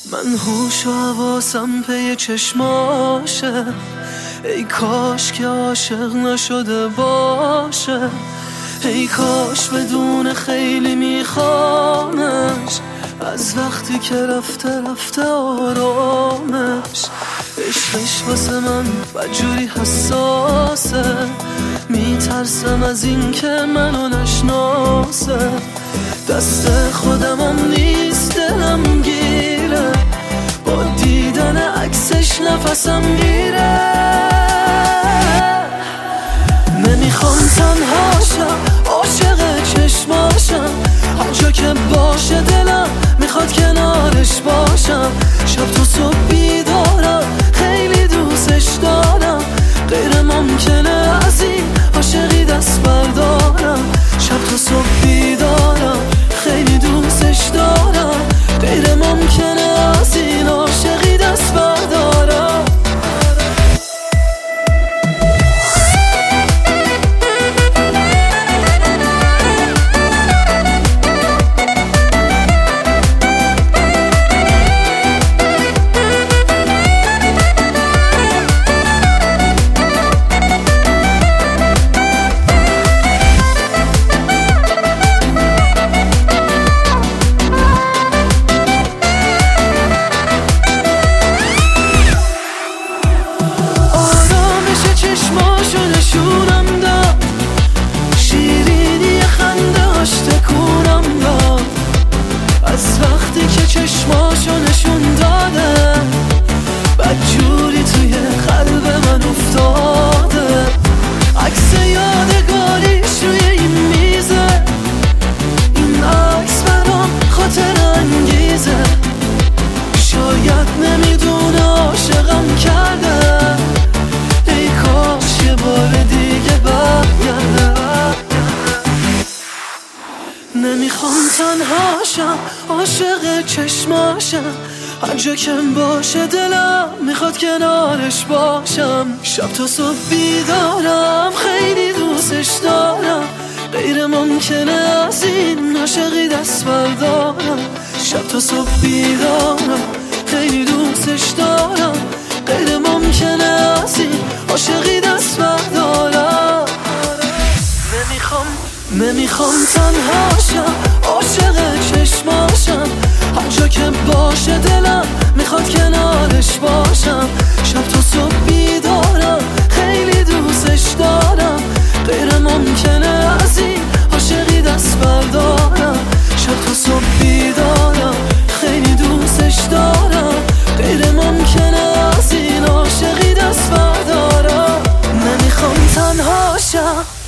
من هوش و حواسم پی چشماشه، ای کاش که عاشق نشده باشه، ای کاش بدون خیلی میخوامش، از وقتی که رفته آرامش. عشقش واسه من بدجوری حساسه، میترسم از این که منو نشناسه، دست خودمم نیست دلم گیره، با دیدن عکسش نفسم میره. نمیخوام تنها شم، عاشق چشماشم، هر جا که باشه دلم میخواد کنارش باشم. شب تا صبح بیدارم، خیلی دوستش دارم، غیر ممکنه از این عاشقی دست بردارم. شب تا صبح بیدارم، خیلی دوستش دارم، غیر ممکنه از این عاشقی دست بردارم. چشماشو نشون داده، بدجوری توی قلب من افتاده. عکس یادگاریش روی این میزه، این عکس برام خاطر انگیزه. شاید نمیدونه عاشقم کرده، ای کاش یه بار دیگه برگرده. نمیخوام تنها شم، عاشق چشماشم، هر جا که باشه دلم میخواد کنارش باشم. شب تا صبح بیدارم، خیلی دوستش دارم، غیر ممکنه از این عاشقی دست بردارم. شب تا صبح بیدارم، خیلی دوستش دارم، غیر ممکنه از این عاشقی دست بردارم. نمیخوام تنها شم، عاشق چشماشم، هر جا که باشه دلم میخواد کنارش باشم. شب تا صبح بیدارم، خیلی دوستش دارم، غیر ممکنه از این عاشقی دست بردارم. شب تا صبح بیدارم، خیلی دوستش دارم، غیر ممکنه از این عاشقی دست بردارم. نمیخوام تنها شم.